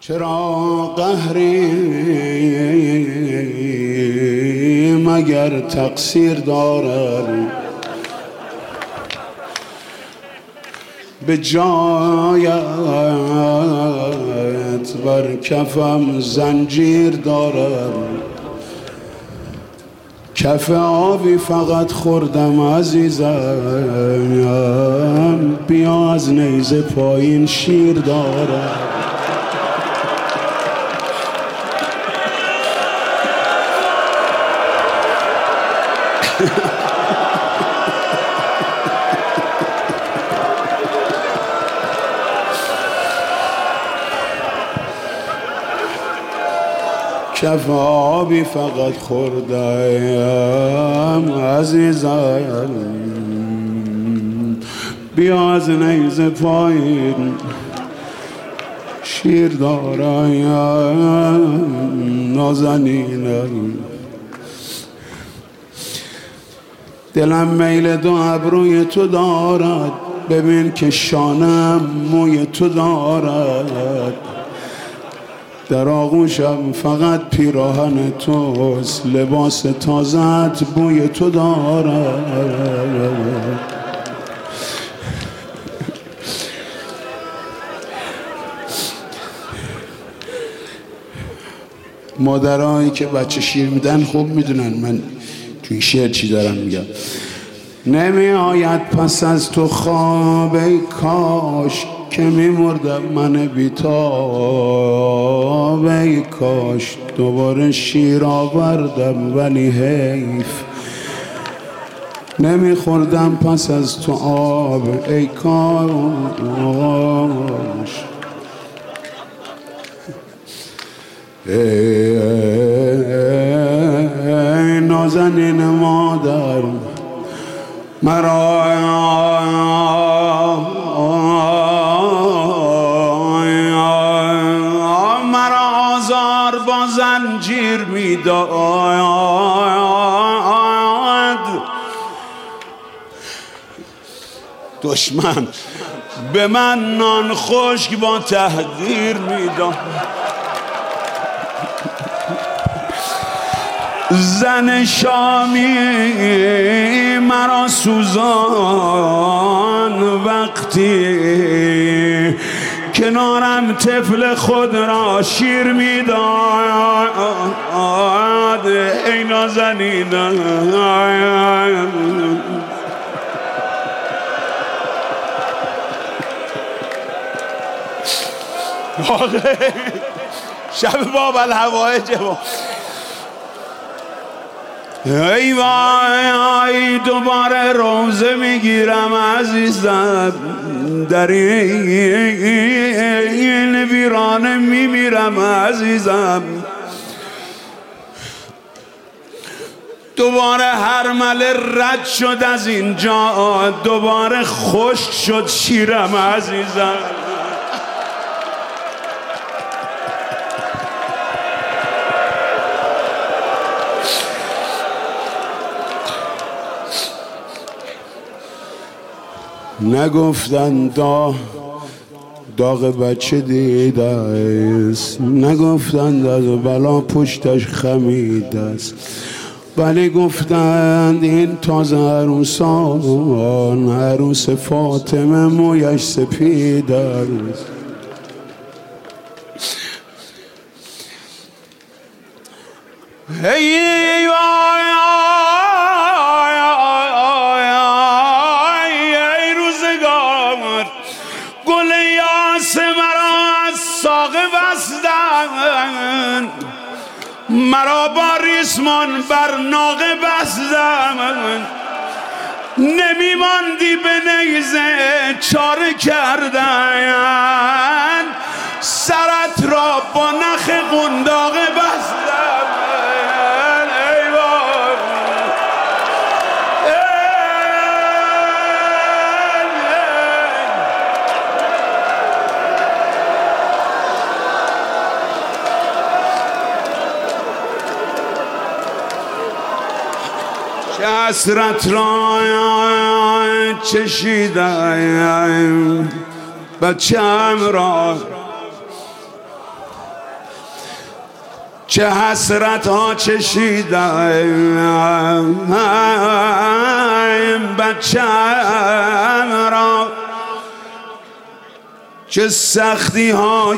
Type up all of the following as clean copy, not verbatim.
چرا قهری مگر تقصیر دارد؟ به جایت بر کفم زنجیر دارد. کف آبی فقط خوردم عزیزم، بیا از نیزه پایین شیر دارد. کف آبی فقط خوردم عزیزم، بیا از نیزه پایین شیر دارم. نازنینم دلم میل دو ابروی تو دارد، ببین که شانم موی تو دارد. در آغوشم فقط پیراهن توست، لباس تازت بوی تو دارد. مادرایی که بچه شیر میدن خوب میدونن من تو این شعر چی دارم میگم. نمی آید پس از تو خواب ای کاش که میمردم من بیتاب. ای کاش دوباره شیر آوردم ولی حیف نمیخوردم پس از تو آب. ای کاش ای نازنین مادر مرا آزار با زنجیر میداد. دشمن به من نان خشک با تحقیر میداد. زن شامی مرا سوزان وقتی کنارم طفل خود را شیر میداد. ای نازنینم شب باب الهوایج. ای وای دوباره روزه میگیرم عزیزم، در این ویرانه میمیرم عزیزم. دوباره هرمله رد شد از اینجا، دوباره خشک شد شیرم عزیزم. نگفتن داغ بچه دیده است، نگفتند از بلا پشتش خمیده است، ولی گفتند این تازه عروسان عروس فاطمه مویش سپیده است. گل یاس مرا از ساقه بستند، مرا با ریسمان بر ناقه بستند. نمیماندی به نیزه چاره کردن، سرت را با نخ قنداقه بستند. حسرت را چشیدم بچه‌ام را چه حسرت ها چشیدم بچه‌ام را، چه سختی ها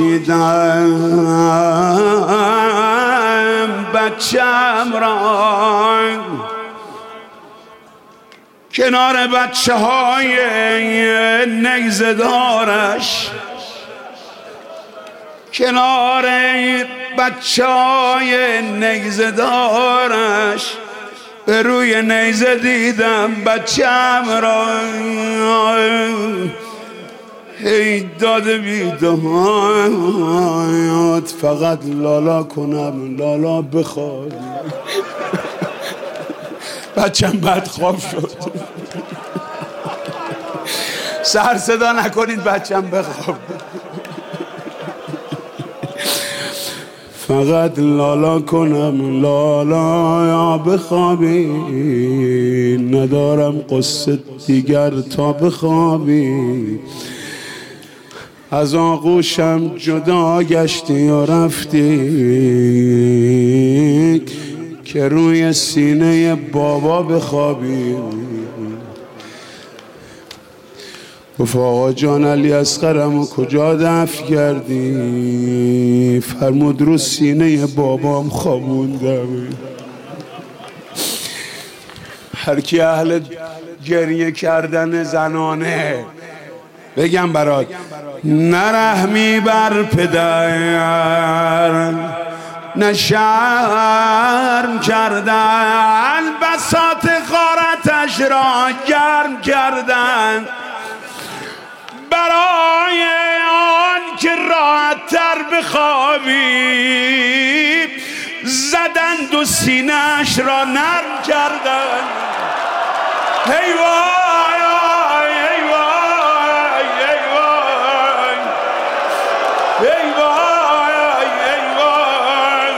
کشیدم بچه‌ام را، کنار بچه های نیزه دارش، کنار بچه های نیزه دارش، به روی نیزه دیدم بچه‌م را، ای داد بیداد فقط لالا کنم لالا بخواد. بچه‌م بد خواب شد. سر صدا نکنید بچه‌م بخواب. فقط لالا کنم لالا بخوابی، ندارم قصه دیگر تا بخوابی. از آغوشم جدا گشتی و رفتی که روی سینه بابا بخوابی. گفت آقا جان علی اصغرمو کجا دفن کردی؟ فرمود رو سینه بابام خوابوندم. هر کی اهل گریه کردن زنانه بگم برات، نرحمی بر پدر، نه شرم کردن، بساط غارتش را گرم کردن، برای آن که راحت تر بخوابی زدند و سینه‌اش را نرم کردن. هی وای هی وای هی وای هی وای هی وای.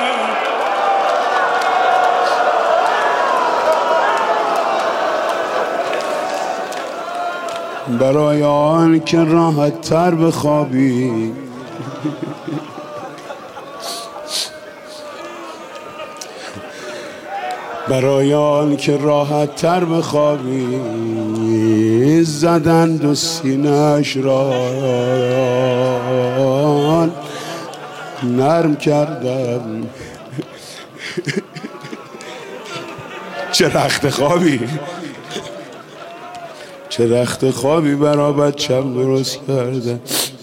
برای آن که راحت تر بخوابی برای آن که راحت تر بخوابی زدند و سینه‌اش را نرم کردم. چه رخت خوابی، چه رخت خوابی برا بچم درست کردم.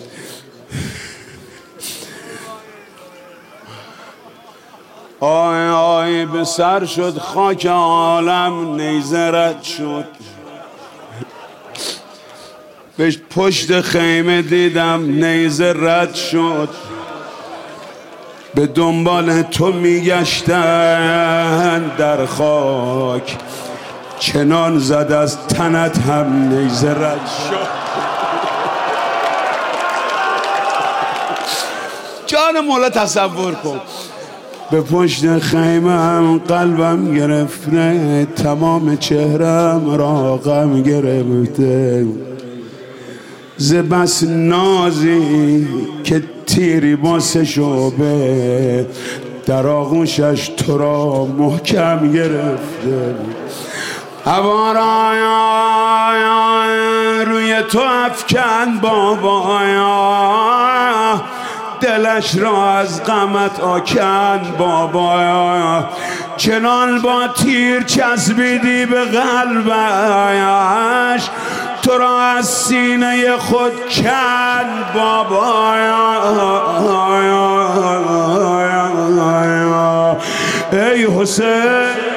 آی آی به سر شد خاک عالم، نیزه رد شد به پشت خیمه دیدم نیزه رد شد، به دنبال تو میگشتن در خاک، چنان زد از تنت هم نیزه رد شد. جان مولا تصور کن، به پشت خیمه هم قلبم گرفته، تمام چهرم را غم گرفته، ز بس نازی که تیری با سه شعبه در آغوشش تو را محکم گرفته. هوا را روی تو افکن بابا، دلش را از غمت آکن بابا، چنان با تیر چسبیدی به قلبش تو را از سینه خود کن بابا. ای حسین